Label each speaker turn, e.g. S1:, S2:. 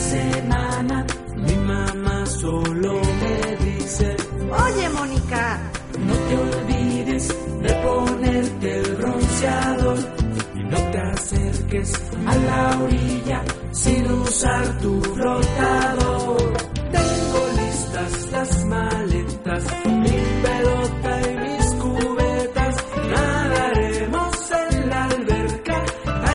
S1: semana mi mamá solo me dice:
S2: Oye, Mónica,
S1: no te olvides de ponerte el bronceador y no te acerques a la orilla sin usar tu flotador.